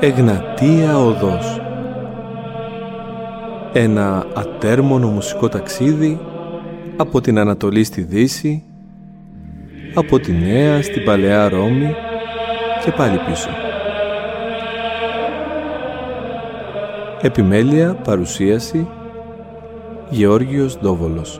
Εγνατία Οδός. Ένα ατέρμονο μουσικό ταξίδι από την Ανατολή στη Δύση, από τη Νέα στην Παλαιά Ρώμη και πάλι πίσω. Επιμέλεια, παρουσίαση, Γεώργιος Ντόβολος.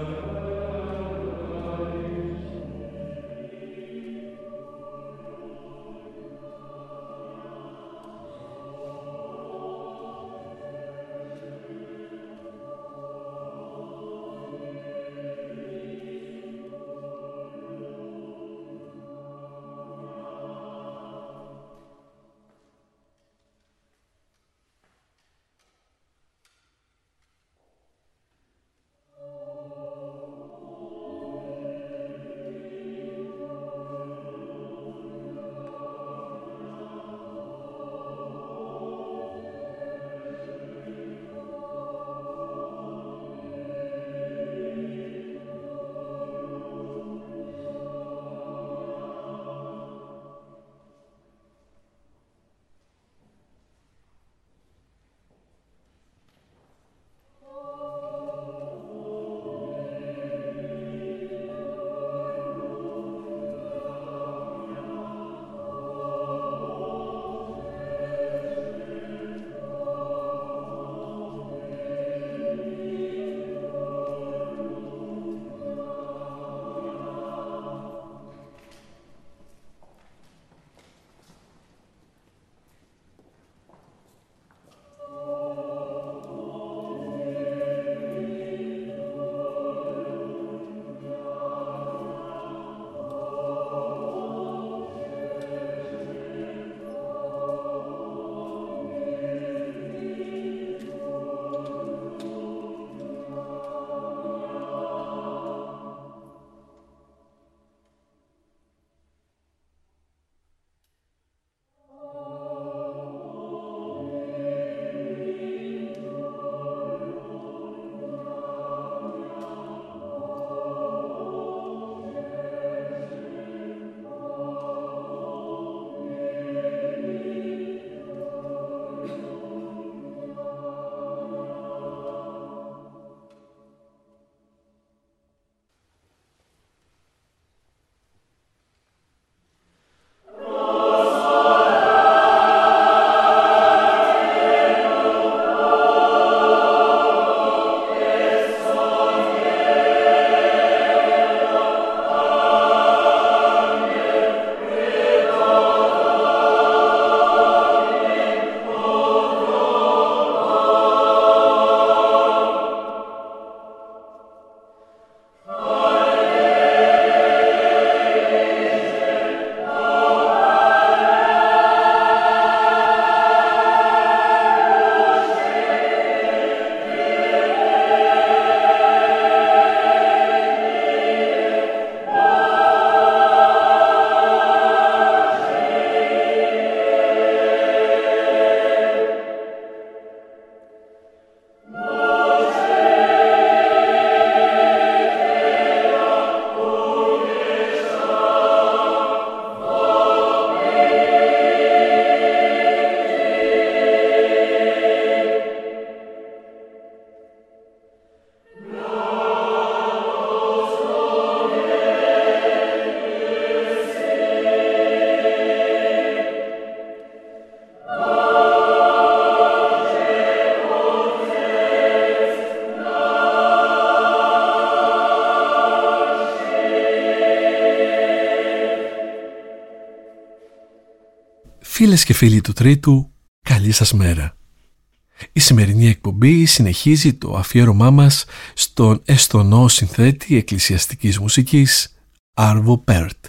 Φίλες και φίλοι του Τρίτου, καλή σας μέρα. Η σημερινή εκπομπή συνεχίζει το αφιέρωμά μας στον εσθονό συνθέτη εκκλησιαστικής μουσικής Άρβο Πέρτ.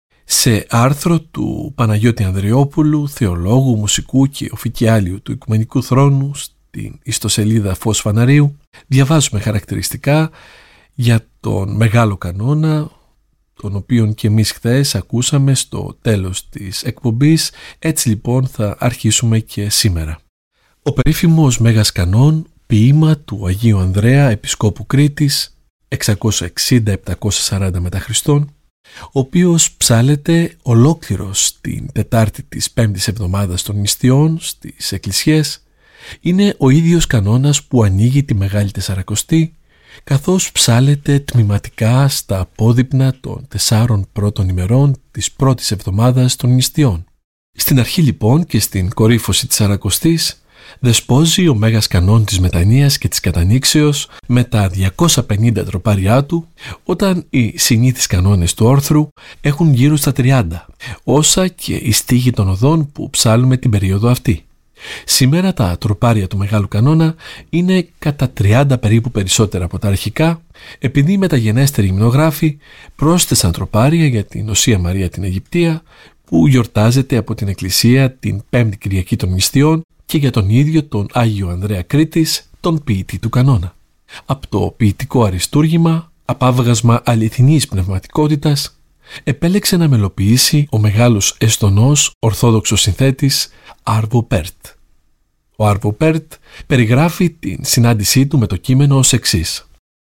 Σε άρθρο του Παναγιώτη Ανδριόπουλου, θεολόγου, μουσικού και οφικιάλιου του Οικουμενικού Θρόνου στην ιστοσελίδα Φως Φαναρίου, διαβάζουμε χαρακτηριστικά για τον Μεγάλο Κανόνα, τον οποίον και εμείς χθες ακούσαμε στο τέλος της εκπομπής. Έτσι λοιπόν θα αρχίσουμε και σήμερα. Ο περίφημος Μέγας Κανόν, ποίημα του Αγίου Ανδρέα, Επισκόπου Κρήτης, 660-740 μετά Χριστόν, ο οποίος ψάλεται ολόκληρος την Τετάρτη της 5ης εβδομάδας των νηστειών στις εκκλησίες, είναι ο ίδιος κανόνας που ανοίγει τη Μεγάλη Τεσσαρακοστή, καθώς ψάλεται τμηματικά στα απόδειπνα των 4 πρώτων ημερών της πρώτης εβδομάδας των νηστειών. Στην αρχή λοιπόν και στην κορύφωση της Σαρακοστής δεσπόζει ο Μέγας Κανόν της Μετανοίας και της Κατανοίξεως με τα 250 τροπάρια του, όταν οι συνήθεις κανόνες του όρθρου έχουν γύρω στα 30, όσα και οι στίχοι των οδών που ψάλουμε την περίοδο αυτή. Σήμερα τα τροπάρια του Μεγάλου Κανόνα είναι κατά 30 περίπου περισσότερα από τα αρχικά, επειδή οι μεταγενέστεροι υμνογράφοι πρόσθεσαν τροπάρια για την Οσία Μαρία την Αιγυπτία, που γιορτάζεται από την Εκκλησία την 5η Κυριακή των Νηστειών, και για τον ίδιο τον Άγιο Ανδρέα Κρήτης, τον ποιητή του κανόνα. Από το ποιητικό αριστούργημα, απάβγασμα αληθινής πνευματικότητας, επέλεξε να μελοποιήσει ο μεγάλος εστονός ορθόδοξος συνθέτης Άρβο Πέρτ. Ο Άρβο Πέρτ περιγράφει την συνάντησή του με το κείμενο ως εξής.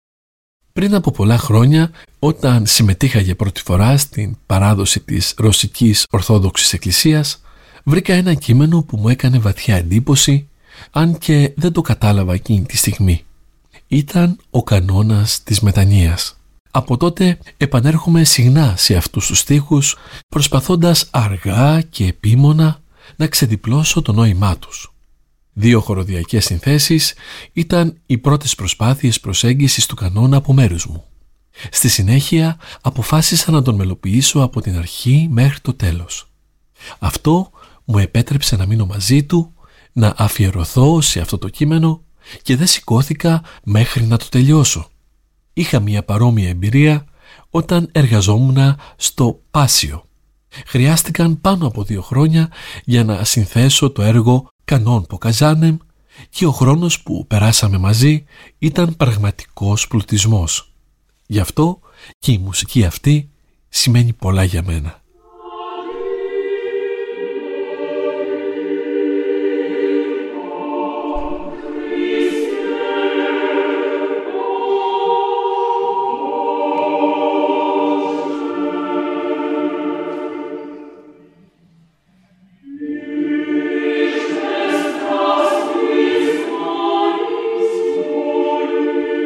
Πριν από πολλά χρόνια, όταν συμμετείχα για πρώτη φορά στην παράδοση της Ρωσικής Ορθόδοξης Εκκλησίας, βρήκα ένα κείμενο που μου έκανε βαθιά εντύπωση, αν και δεν το κατάλαβα εκείνη τη στιγμή. Ήταν ο κανόνας της μετανοίας. Από τότε επανέρχομαι συχνά σε αυτούς τους στίχους, προσπαθώντας αργά και επίμονα να ξεδιπλώσω το νόημά τους. 2 χοροδιακές συνθέσεις ήταν οι πρώτες προσπάθειες προσέγγισης του κανόνα από μέρους μου. Στη συνέχεια αποφάσισα να τον μελοποιήσω από την αρχή μέχρι το τέλος. Αυτό μου επέτρεψε να μείνω μαζί του, να αφιερωθώ σε αυτό το κείμενο και δεν σηκώθηκα μέχρι να το τελειώσω. Είχα μια παρόμοια εμπειρία όταν εργαζόμουν στο Πάσιο. Χρειάστηκαν πάνω από 2 χρόνια για να συνθέσω το έργο Κανόν Ποκαζάνεμ και ο χρόνος που περάσαμε μαζί ήταν πραγματικός πλουτισμός. Γι' αυτό και η μουσική αυτή σημαίνει πολλά για μένα.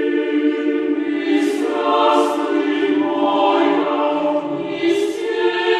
Christus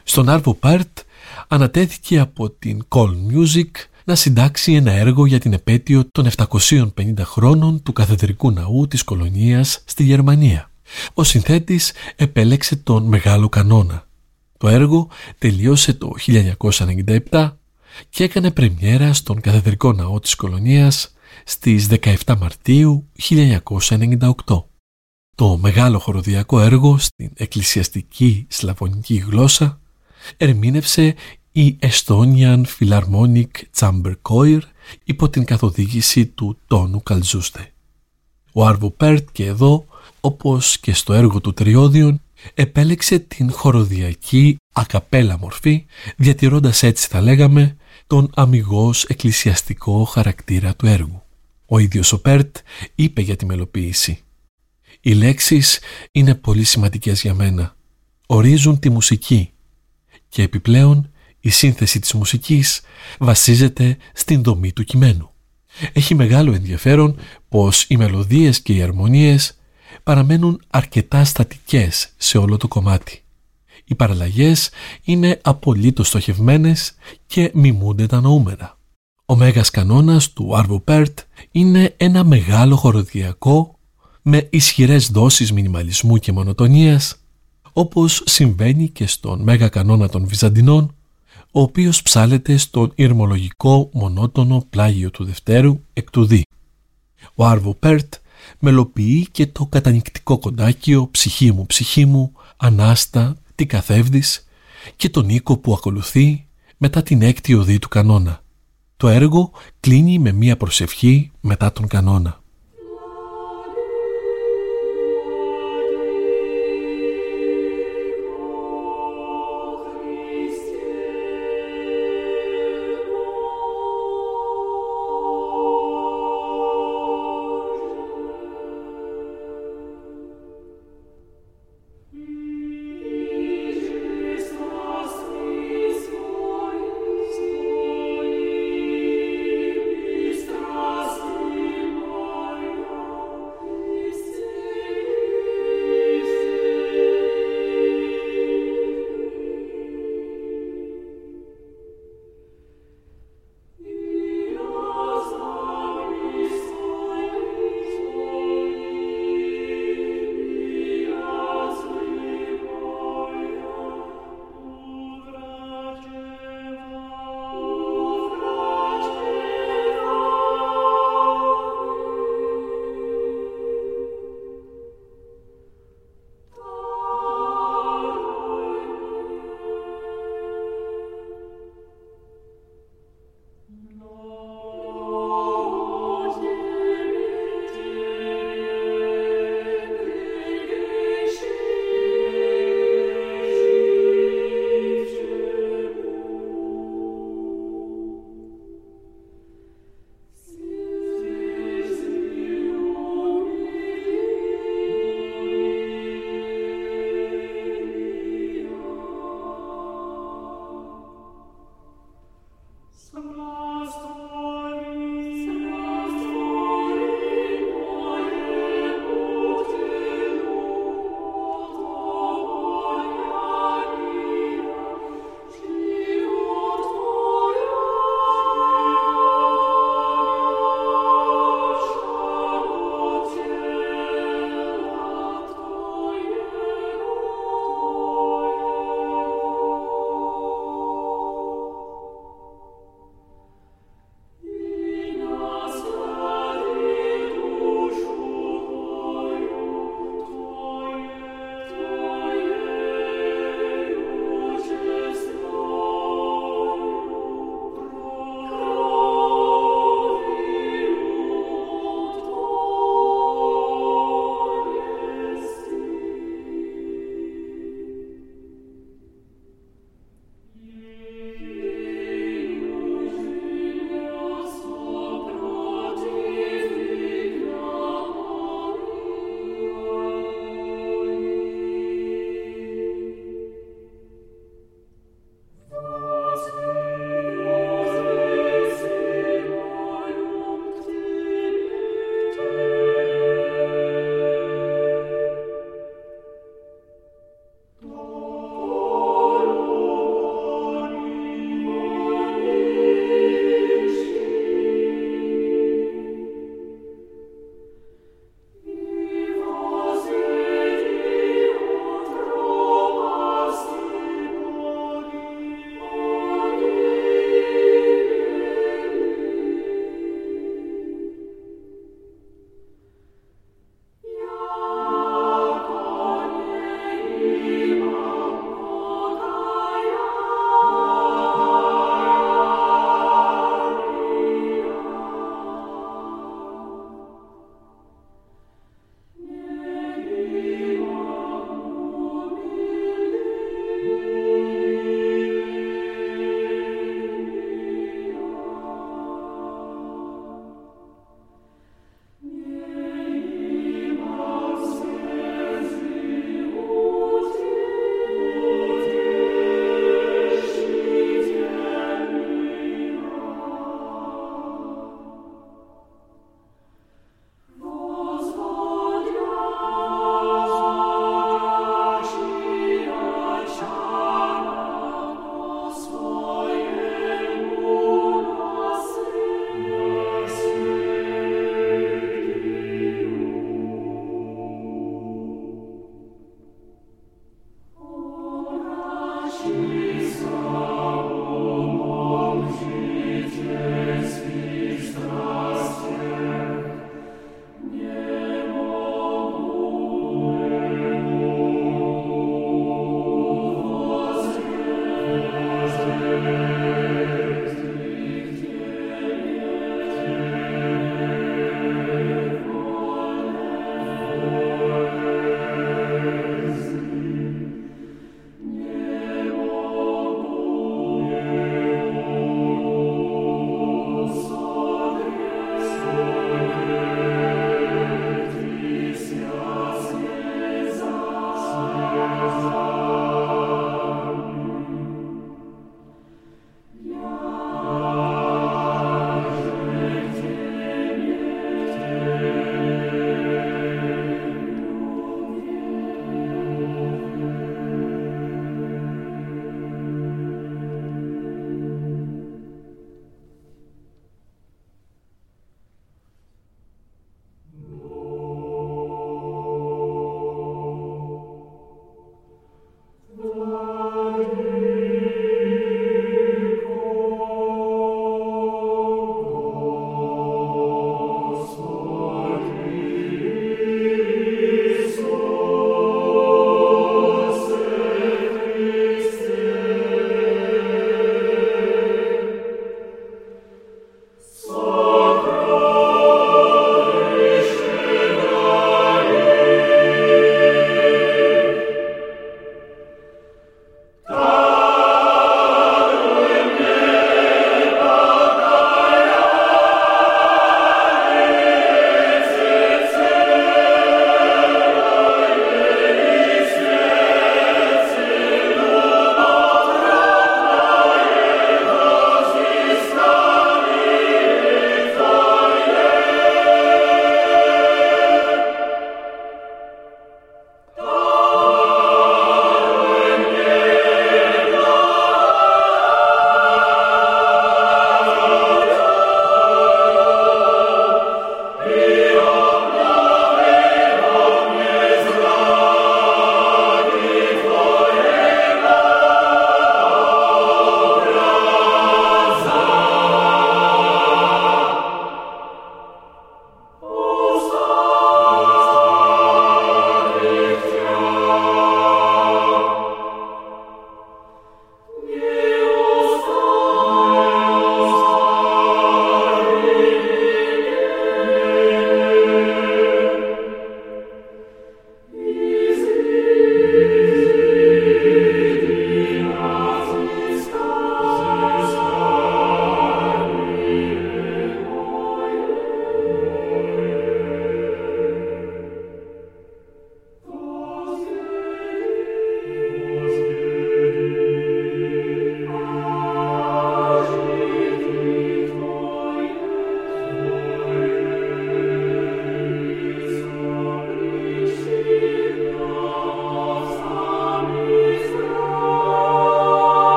Στον Άρβο Πέρτ ανατέθηκε από την Call Music να συντάξει ένα έργο για την επέτειο των 750 χρόνων του καθεδρικού ναού της κολονίας στη Γερμανία. Ο συνθέτης επέλεξε τον Μεγάλο Κανόνα. Το έργο τελείωσε το 1997 και έκανε πρεμιέρα στον καθεδρικό ναό της κολονίας στις 17 Μαρτίου 1998. Το μεγάλο χοροδιακό έργο στην εκκλησιαστική σλαβωνική γλώσσα ερμήνευσε η Estonian Philharmonic Chamber Choir υπό την καθοδήγηση του Τόνου Καλτζούστε. Ο Άρβο Πέρτ και εδώ, όπως και στο έργο του Τριώδιον, επέλεξε την χοροδιακή ακαπέλα μορφή, διατηρώντας έτσι, θα λέγαμε, τον αμιγώς εκκλησιαστικό χαρακτήρα του έργου. Ο ίδιος ο Πέρτ είπε για τη μελοποίηση: «Οι λέξεις είναι πολύ σημαντικές για μένα. Ορίζουν τη μουσική και επιπλέον η σύνθεση της μουσικής βασίζεται στην δομή του κειμένου. Έχει μεγάλο ενδιαφέρον πως οι μελωδίες και οι αρμονίες παραμένουν αρκετά στατικές σε όλο το κομμάτι. Οι παραλλαγές είναι απολύτως στοχευμένες και μιμούνται τα νοούμενα. Ο μέγας κανόνας του Άρβο Πέρτ είναι ένα μεγάλο χοροδιακό με ισχυρές δόσεις μινιμαλισμού και μονοτονίας, όπως συμβαίνει και στον μέγα κανόνα των Βυζαντινών, ο οποίος ψάλεται στον ηρμολογικό μονότονο πλάγιο του Δευτέρου εκ του Δι. Ο Άρβο Πέρτ μελοποιεί και το κατανυκτικό κοντάκιο ψυχή μου, ανάστα, τι καθεύδεις και τον οίκο που ακολουθεί μετά την έκτη οδή του κανόνα. Το έργο κλείνει με μία προσευχή μετά τον κανόνα. Oh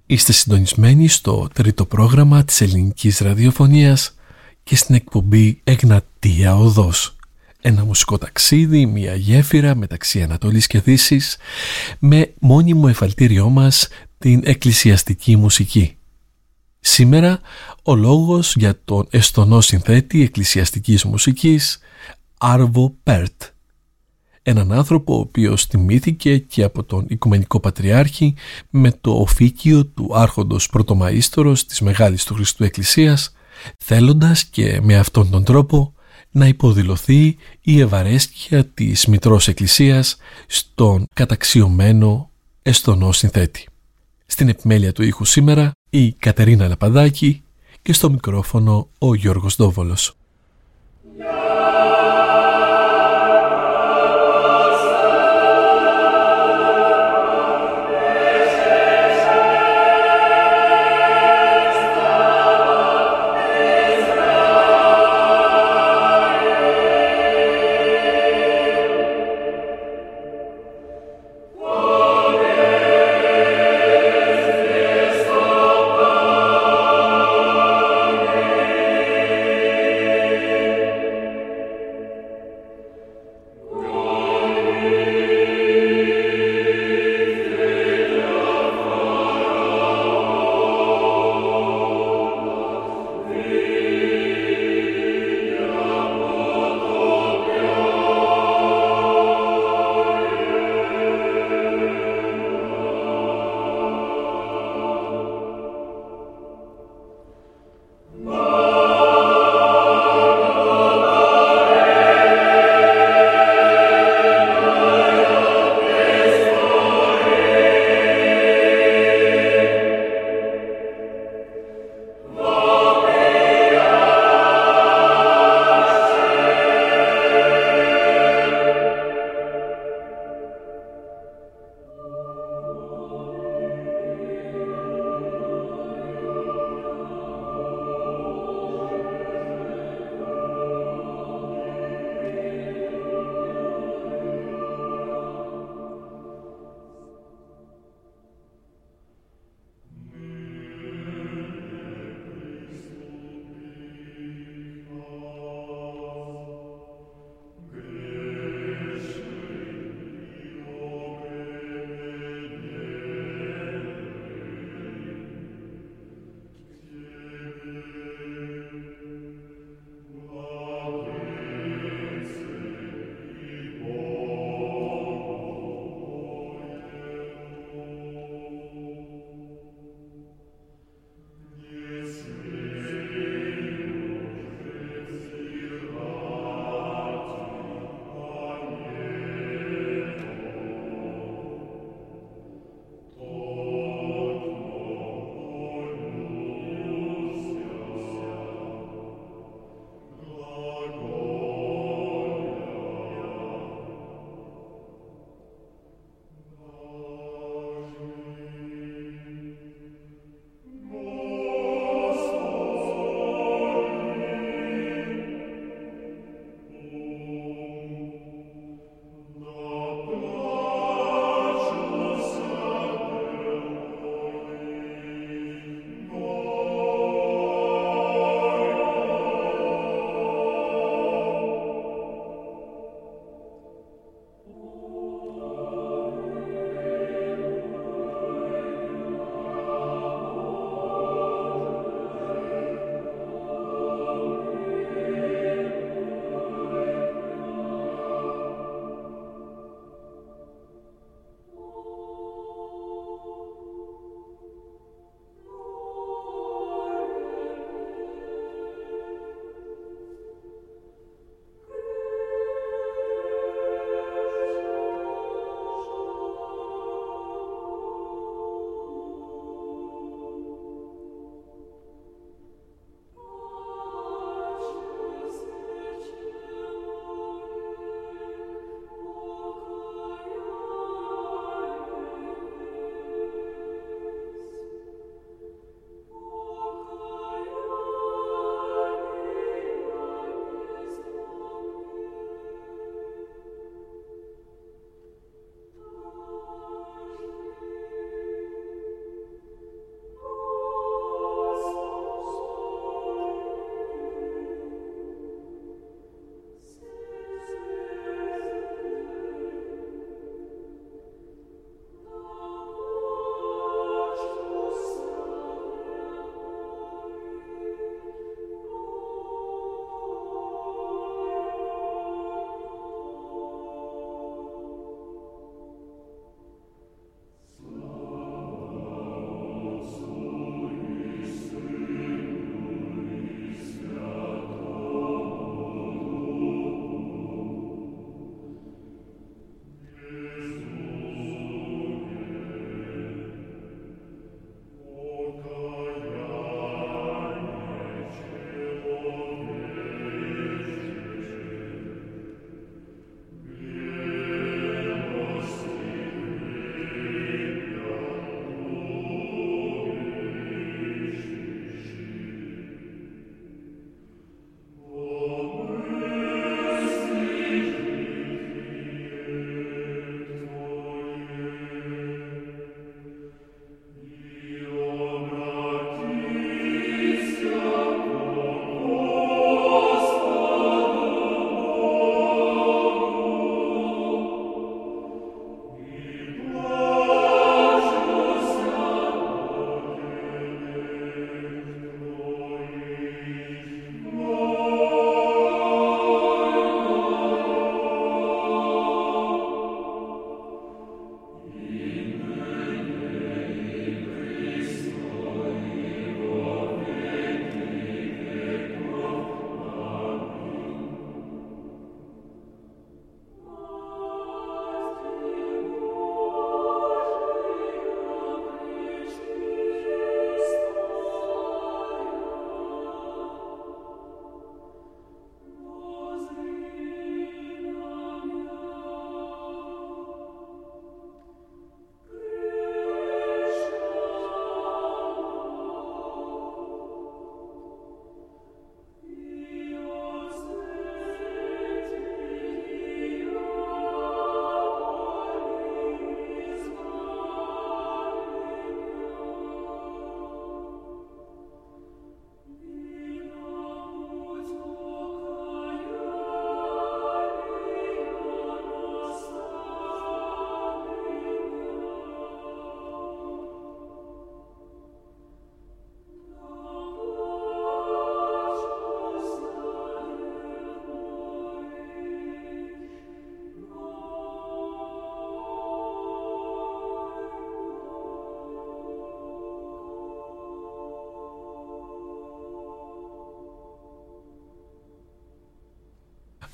Είστε συντονισμένοι στο τρίτο πρόγραμμα της ελληνικής ραδιοφωνίας και στην εκπομπή Εγνατία Οδός. Ένα μουσικό ταξίδι, μια γέφυρα μεταξύ Ανατολής και Δύσης, με μόνιμο εφαλτήριό μας την εκκλησιαστική μουσική. Σήμερα ο λόγος για τον εστονό συνθέτη εκκλησιαστικής μουσικής Άρβο Πέρτ. Έναν άνθρωπο ο οποίος τιμήθηκε και από τον Οικουμενικό Πατριάρχη με το οφίκιο του άρχοντος πρωτομαΐστορος της Μεγάλης του Χριστού Εκκλησίας, θέλοντας και με αυτόν τον τρόπο να υποδηλωθεί η ευαρέσκεια της Μητρός Εκκλησίας στον καταξιωμένο εστονό συνθέτη. Στην επιμέλεια του ήχου σήμερα η Κατερίνα Λαπαδάκη και στο μικρόφωνο ο Γιώργος Δόβολος.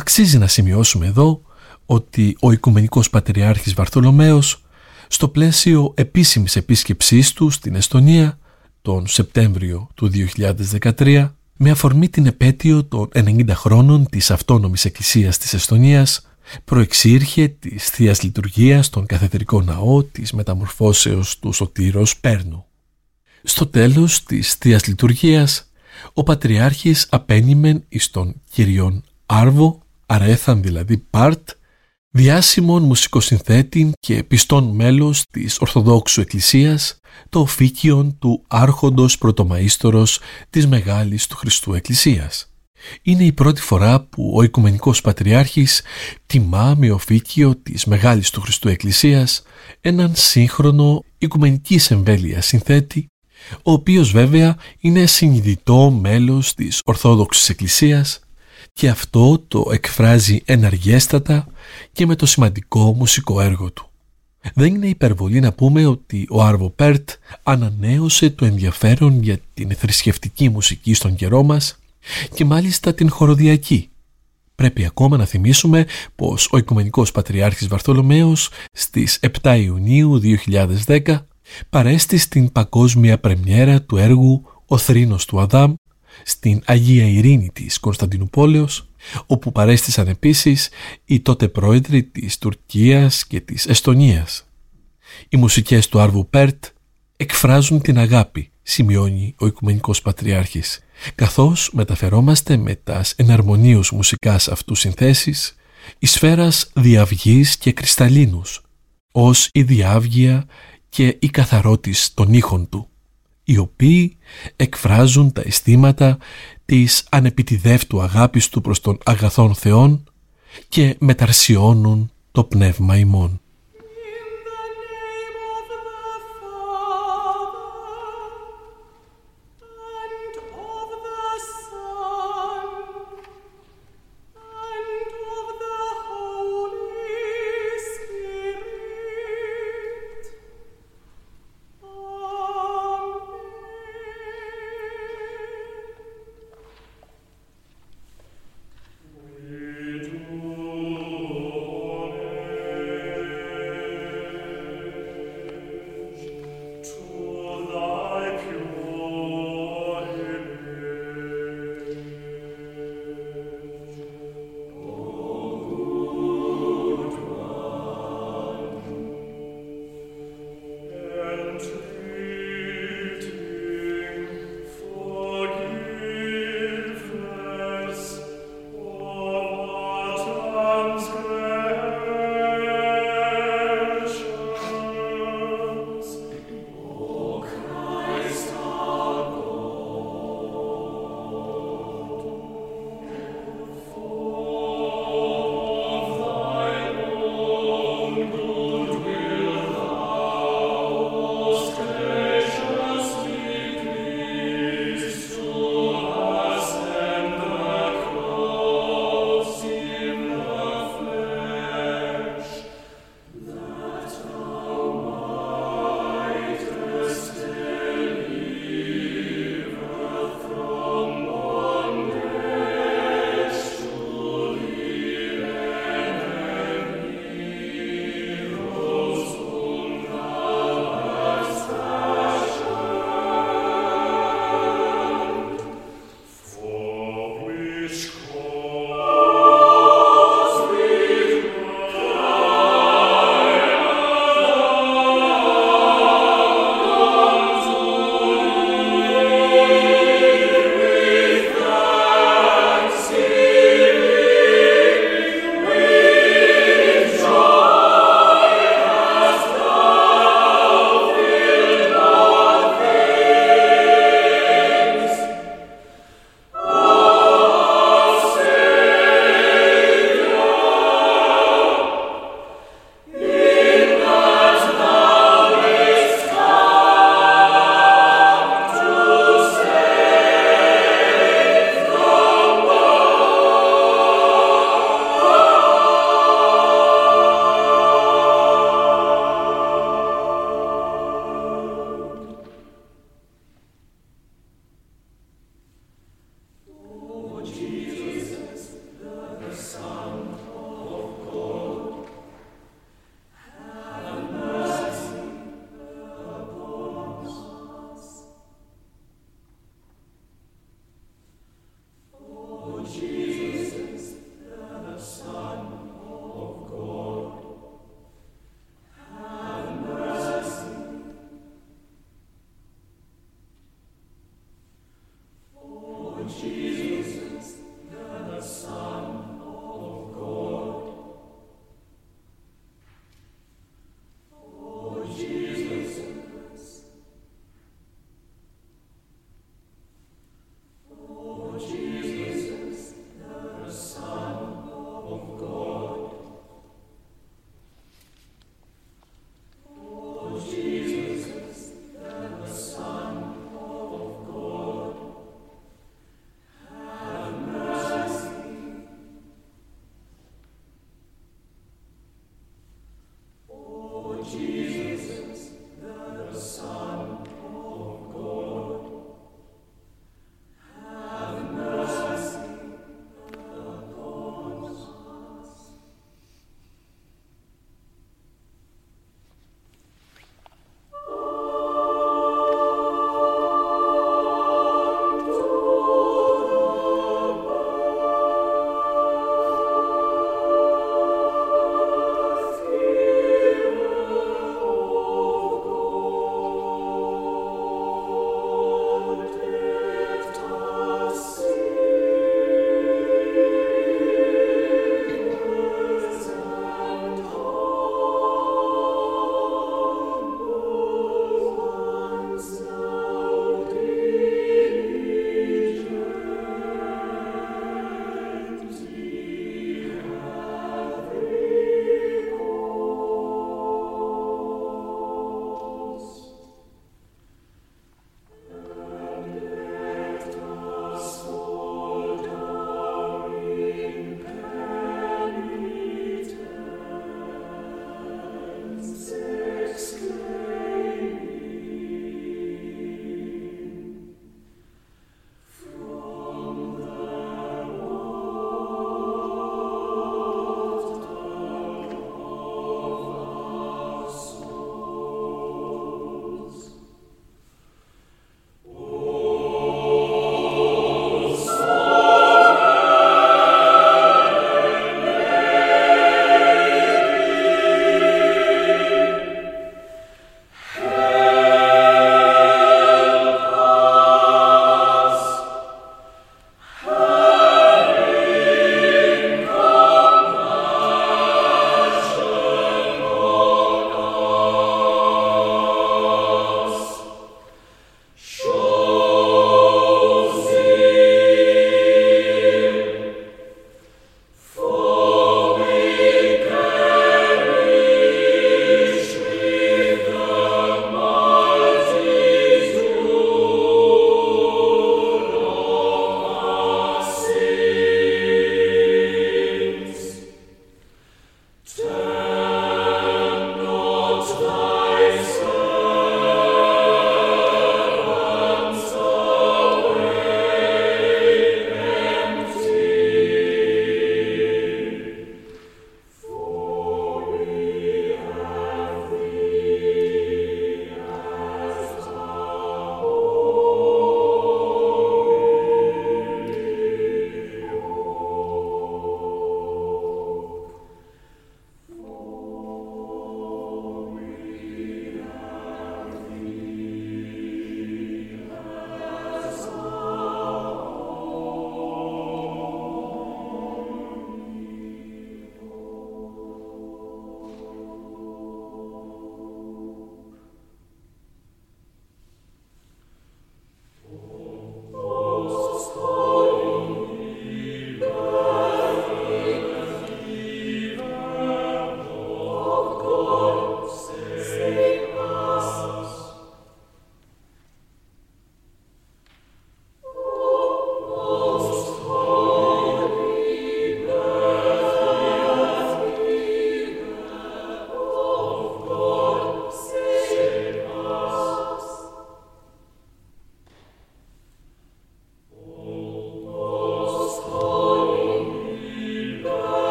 Αξίζει να σημειώσουμε εδώ ότι ο Οικουμενικός Πατριάρχης Βαρθολομαίος, στο πλαίσιο επίσημης επίσκεψής του στην Εστονία τον Σεπτέμβριο του 2013, με αφορμή την επέτειο των 90 χρόνων της Αυτόνομης Εκκλησίας της Εστονίας, προεξήρχε της Θείας Λειτουργίας στον καθεδρικό ναό της Μεταμορφώσεως του Σωτήρος Πέρνου. Στο τέλος της Θείας Λειτουργίας, ο Πατριάρχης απένιμεν εις τον Κύριον Άρβο, αρέθαν δηλαδή Πάρτ, διάσημον μουσικοσυνθέτην και πιστόν μέλος της Ορθοδόξου Εκκλησίας, το οφίκιον του Άρχοντος Πρωτομαΐστορος της Μεγάλης του Χριστού Εκκλησίας. Είναι η πρώτη φορά που ο Οικουμενικός Πατριάρχης τιμά με οφίκιο της Μεγάλης του Χριστού Εκκλησίας έναν σύγχρονο οικουμενικής εμβέλειας συνθέτη, ο οποίος βέβαια είναι συνειδητό μέλος της Ορθόδοξης Εκκλησίας, και αυτό το εκφράζει εναργέστατα και με το σημαντικό μουσικό έργο του. Δεν είναι υπερβολή να πούμε ότι ο Άρβο Πέρτ ανανέωσε το ενδιαφέρον για την θρησκευτική μουσική στον καιρό μας και μάλιστα την χοροδιακή. Πρέπει ακόμα να θυμίσουμε πως ο Οικουμενικός Πατριάρχης Βαρθολομαίος στις 7 Ιουνίου 2010 παρέστη στην παγκόσμια πρεμιέρα του έργου «Ο Θρήνος του Αδάμ» στην Αγία Ειρήνη της Κωνσταντινούπολεως, όπου παρέστησαν επίσης οι τότε πρόεδροι της Τουρκίας και της Εστονίας. Οι μουσικές του Άρβου Πέρτ εκφράζουν την αγάπη, σημειώνει ο Οικουμενικός Πατριάρχης, καθώς μεταφερόμαστε με τας εναρμονίους μουσικάς αυτού συνθέσεις εις σφαίρας διαυγής και κρυσταλλίνους, ως η διάβγεια και η καθαρότης των ήχων του, οι οποίοι εκφράζουν τα αισθήματα της ανεπιτιδεύτου αγάπης του προς τον αγαθόν Θεόν και μεταρσιώνουν το πνεύμα ημών.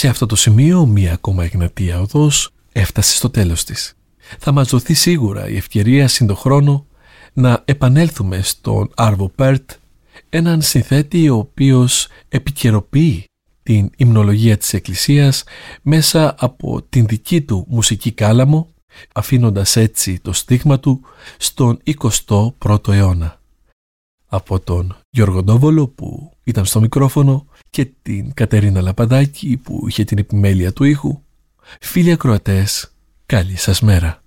Σε αυτό το σημείο μία ακόμα Εγνατία οδός έφτασε στο τέλος της. Θα μας δοθεί σίγουρα η ευκαιρία συν χρόνο να επανέλθουμε στον Άρβο Πέρτ, έναν συνθέτη ο οποίος επικαιροποιεί την υμνολογία της Εκκλησίας μέσα από την δική του μουσική κάλαμο, αφήνοντας έτσι το στίγμα του στον 21ο αιώνα. Από τον Γιώργο Ντόβολο που ήταν στο μικρόφωνο και την Κατερίνα Λαπαδάκη που είχε την επιμέλεια του ήχου, φίλοι ακροατές, καλή σας μέρα.